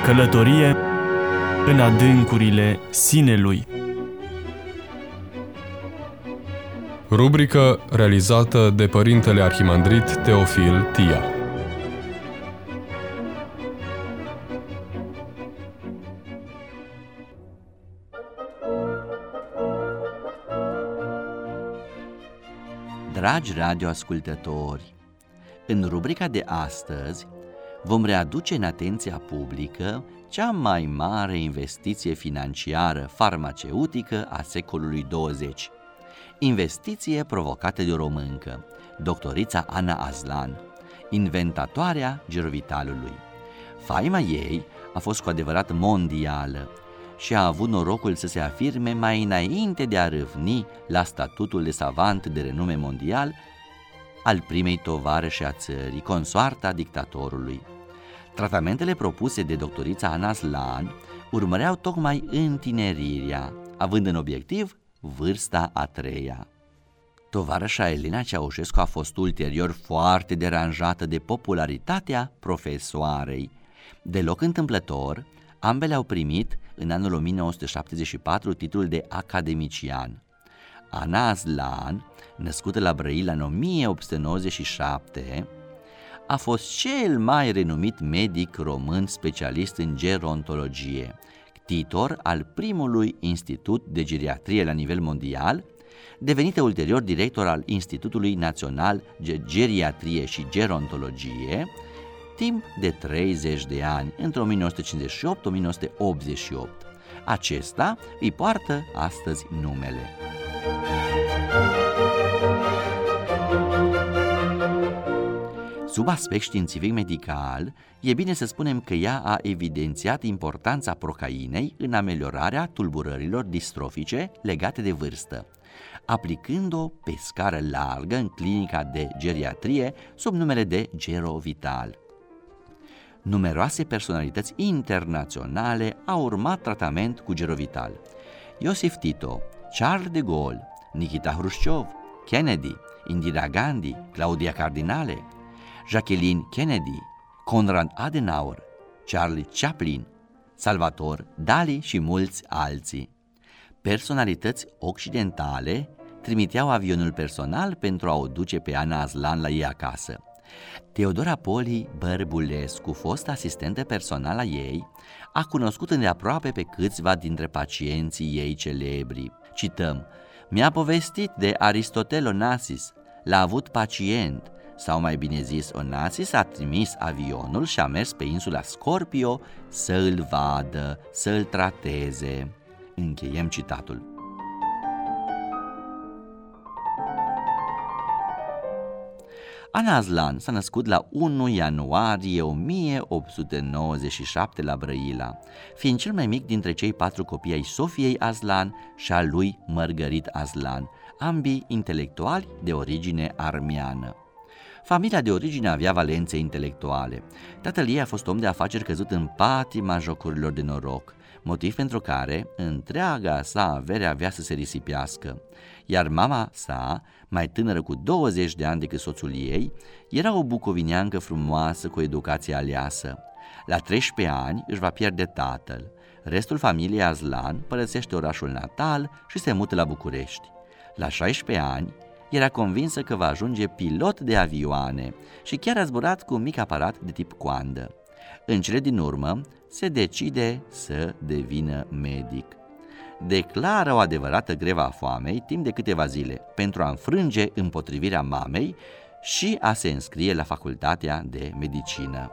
Călătorie în adâncurile sinelui. Rubrică realizată de Părintele Arhimandrit Teofil Tia. Dragi radioascultători, în rubrica de astăzi vom readuce în atenția publică cea mai mare investiție financiară farmaceutică a secolului 20. Investiție provocată de o româncă, doctorița Ana Aslan, inventatoarea girovitalului. Faima ei a fost cu adevărat mondială și a avut norocul să se afirme mai înainte de a râvni la statutul de savant de renume mondial al primei tovarăși a țării, consoarta dictatorului. Tratamentele propuse de doctorița Ana Aslan urmăreau tocmai întinerirea, având în obiectiv vârsta a treia. Tovarășa Elena Ceaușescu a fost ulterior foarte deranjată de popularitatea profesoarei. Deloc întâmplător, ambele au primit în anul 1974 titlul de academician. Ana Aslan, născută la Brăila în 1897, a fost cel mai renumit medic român specialist în gerontologie, titor al primului institut de geriatrie la nivel mondial, devenită ulterior director al Institutului Național de Geriatrie și Gerontologie, timp de 30 de ani, între 1958-1988. Acesta îi poartă astăzi numele. Sub aspect științific-medical, e bine să spunem că ea a evidențiat importanța procainei în ameliorarea tulburărilor distrofice legate de vârstă, aplicând-o pe scară largă în clinica de geriatrie sub numele de Gerovital. Numeroase personalități internaționale au urmat tratament cu Gerovital: Iosif Tito, Charles de Gaulle, Nikita Hrușciov, Kennedy, Indira Gandhi, Claudia Cardinale, Jacqueline Kennedy, Konrad Adenauer, Charlie Chaplin, Salvador Dali și mulți alții. Personalități occidentale trimiteau avionul personal pentru a o duce pe Ana Aslan la ei acasă. Teodora Poli Bărbulescu, fost asistentă personală a ei, a cunoscut îndeaproape pe câțiva dintre pacienții ei celebri. Cităm: "Mi-a povestit de Aristotel Onassis, l-a avut pacient, sau mai bine zis, Onassis a trimis avionul și a mers pe insula Scorpio să îl vadă, să îl trateze." Încheiem citatul. Ana Aslan s-a născut la 1 ianuarie 1897 la Brăila, fiind cel mai mic dintre cei 4 copii ai Sofiei Aslan și a lui Mărgărit Aslan, ambii intelectuali de origine armeană. Familia de origine avea valențe intelectuale. Tatăl ei a fost om de afaceri căzut în patima jocurilor de noroc, motiv pentru care întreaga sa avere avea să se risipească, iar mama sa, mai tânără cu 20 de ani decât soțul ei, era o bucovineancă frumoasă cu educație aleasă. La 13 ani își va pierde tatăl. Restul familiei Aslan părăsește orașul natal și se mută la București. La 16 ani era convinsă că va ajunge pilot de avioane și chiar a zburat cu un mic aparat de tip coandă. În cele din urmă se decide să devină medic. Declară o adevărată grevă a foamei timp de câteva zile pentru a înfrânge împotrivirea mamei și a se înscrie la facultatea de medicină.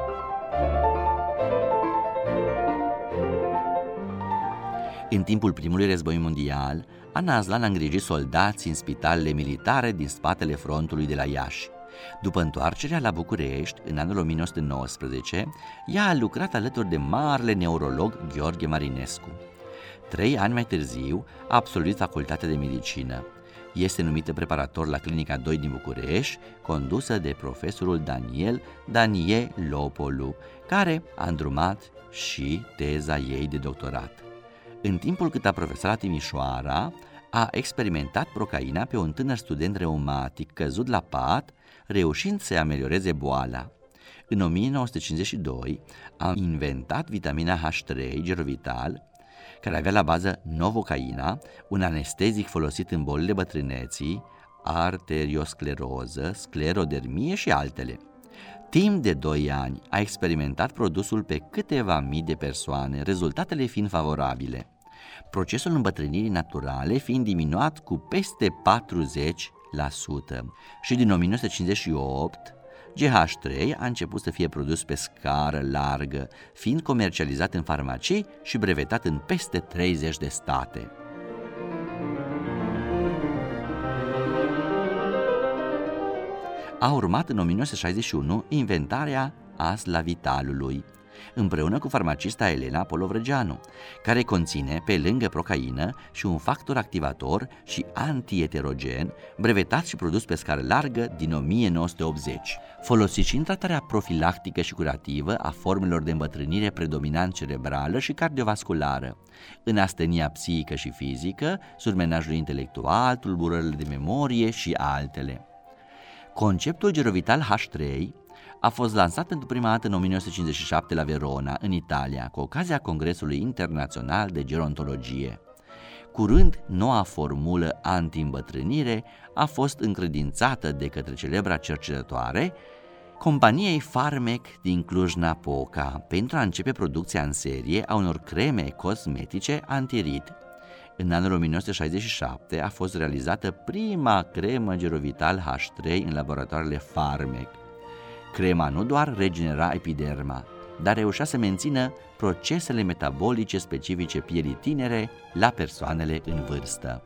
În timpul primului război mondial, Ana Aslan a îngrijit soldați în spitalele militare din spatele frontului de la Iași. După întoarcerea la București, în anul 1919, ea a lucrat alături de marele neurolog Gheorghe Marinescu. 3 ani mai târziu a absolvit facultatea de medicină. Este numită preparator la Clinica 2 din București, condusă de profesorul Daniel Lopolu, care a îndrumat și teza ei de doctorat. În timpul cât a profesat la Timișoara, a experimentat procaina pe un tânăr student reumatic căzut la pat, reușind să amelioreze boala. În 1952 a inventat vitamina H3, Gerovital, care avea la bază novocaina, un anestezic folosit în bolile bătrâneții, arterioscleroză, sclerodermie și altele. Timp de 2 ani a experimentat produsul pe câteva mii de persoane, rezultatele fiind favorabile, procesul îmbătrânirii naturale fiind diminuat cu peste 40%. Și din 1958, GH3 a început să fie produs pe scară largă, fiind comercializat în farmacii și brevetat în peste 30 de state. A urmat în 1961 inventarea Aslavitalului, împreună cu farmacista Elena Polovrăgeanu, care conține, pe lângă procaină, și un factor activator și antieterogen, brevetat și produs pe scară largă din 1980. Folosit și în tratarea profilactică și curativă a formelor de îmbătrânire predominant cerebrală și cardiovasculară, în astenia psihică și fizică, surmenajul intelectual, tulburările de memorie și altele. Conceptul Gerovital H3 a fost lansat pentru prima dată în 1957 la Verona, în Italia, cu ocazia Congresului Internațional de Gerontologie. Curând, noua formulă anti-îmbătrânire a fost încredințată de către celebra cercetătoare companiei Farmec din Cluj-Napoca pentru a începe producția în serie a unor creme cosmetice antirid. În anul 1967 a fost realizată prima cremă Gerovital H3 în laboratoarele Farmec. Crema nu doar regenera epiderma, dar reușea să mențină procesele metabolice specifice pielii tinere la persoanele în vârstă.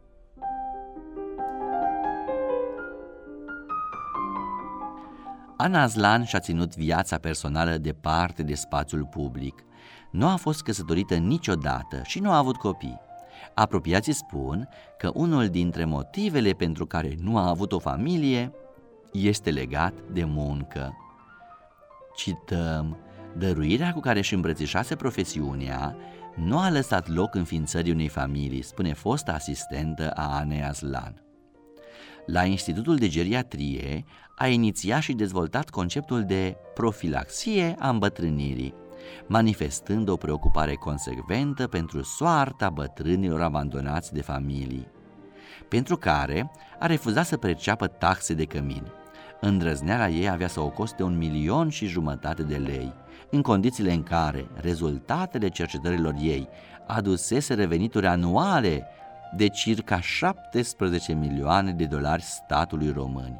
Ana Aslan și-a ținut viața personală departe de spațiul public. Nu a fost căsătorită niciodată și nu a avut copii. Apropiații spun că unul dintre motivele pentru care nu a avut o familie este legat de muncă. Cităm: dăruirea cu care își îmbrățișase profesiunea nu a lăsat loc înființării unei familii, spune fosta asistentă a Anei Aslan. La Institutul de Geriatrie a inițiat și dezvoltat conceptul de profilaxie a îmbătrânirii, manifestând o preocupare consecventă pentru soarta bătrânilor abandonați de familii, pentru care a refuzat să perceapă taxe de cămin. Îndrăzneala ei avea să o coste 1,5 milion de lei, în condițiile în care rezultatele cercetărilor ei aduseseră venituri anuale de circa 17 milioane de dolari statului român.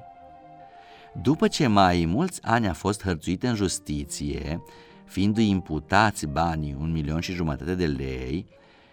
După ce mai mulți ani a fost hărțuită în justiție, fiindu-i imputați banii 1,5 milion de lei,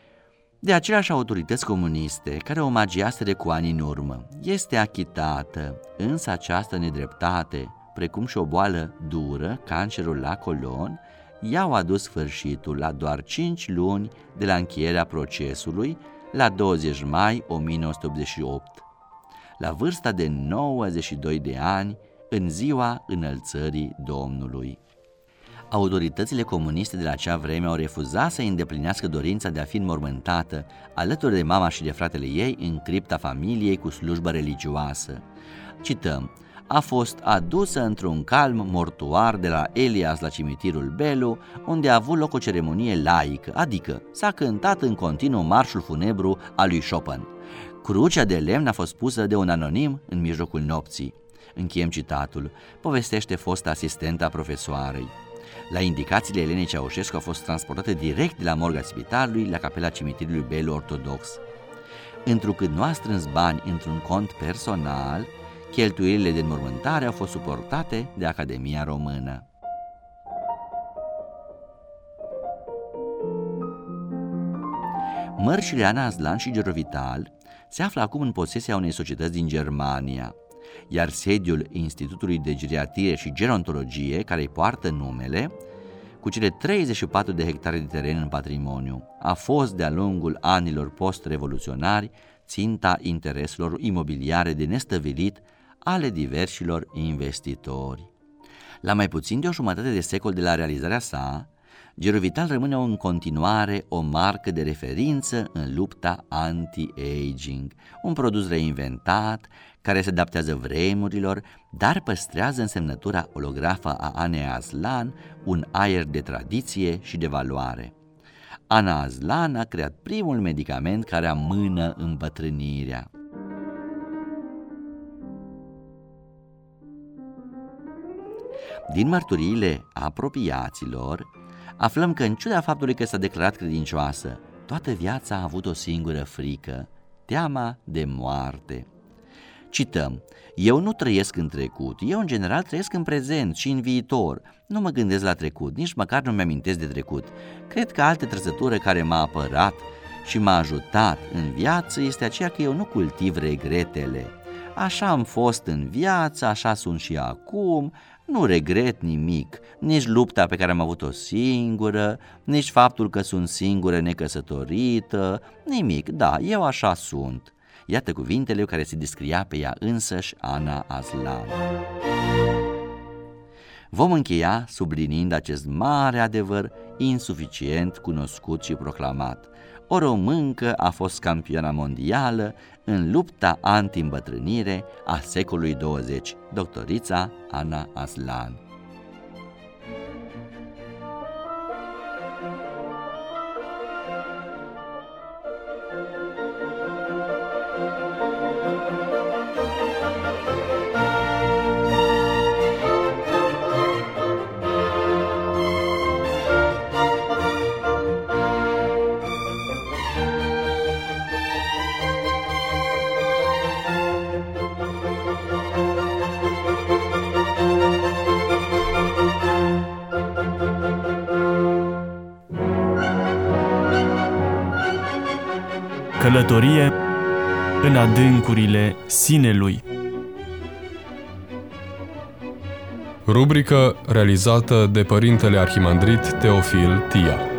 de aceleași autorități comuniste care o omagiaseră cu ani în urmă, este achitată, însă această nedreptate, precum și o boală dură, cancerul la colon, i-au adus sfârșitul la doar 5 luni de la încheierea procesului, la 20 mai 1988, la vârsta de 92 de ani, în ziua înălțării Domnului. Autoritățile comuniste de la acea vreme au refuzat să îndeplinească dorința de a fi înmormântată alături de mama și de fratele ei în cripta familiei cu slujbă religioasă. Cităm: a fost adusă într-un calm mortuar de la Elias la cimitirul Belu, unde a avut loc o ceremonie laică, adică s-a cântat în continuu marșul funebru al lui Chopin. Crucea de lemn a fost pusă de un anonim în mijlocul nopții. Încheiem citatul, povestește fosta asistentă a profesoarei. La indicațiile Elenei Ceaușescu a fost transportată direct de la morga spitalului la capela cimitirului Belu ortodox. Întrucât nu a strâns bani într-un cont personal, cheltuielile de înmormântare au fost suportate de Academia Română. Mărșile Ana Aslan și Gerovital se află acum în posesia unei societăți din Germania, iar sediul Institutului de Geriatrie și Gerontologie, care îi poartă numele, cu cele 34 de hectare de teren în patrimoniu, a fost de-a lungul anilor post-revoluționari ținta intereselor imobiliare de nestăvilit ale diversilor investitori. La mai puțin de o jumătate de secol de la realizarea sa, Gerovital rămâne în continuare o marcă de referință în lupta anti-aging, un produs reinventat care se adaptează vremurilor, dar păstrează însemnătura olografă a Anei Aslan, un aer de tradiție și de valoare. Ana Aslan a creat primul medicament care amână îmbătrânirea. Din mărturiile apropiaților, aflăm că în ciuda faptului că s-a declarat credincioasă, toată viața a avut o singură frică, teama de moarte. Cităm: eu nu trăiesc în trecut, eu în general trăiesc în prezent și în viitor. Nu mă gândesc la trecut, nici măcar nu mi-amintesc de trecut. Cred că altă trăsătură care m-a apărat și m-a ajutat în viață este aceea că eu nu cultiv regretele. Așa am fost în viață, așa sunt și acum, nu regret nimic, nici lupta pe care am avut-o singură, nici faptul că sunt singură necăsătorită, nimic, da, eu așa sunt. Iată cuvintele care se descria pe ea însăși Ana Aslan. Vom încheia subliniind acest mare adevăr insuficient cunoscut și proclamat. O româncă a fost campioana mondială în lupta anti-îmbătrânire a secolului 20, doctorița Ana Aslan. Călătorie în adâncurile sinelui. Rubrică realizată de Părintele Arhimandrit Teofil Tia.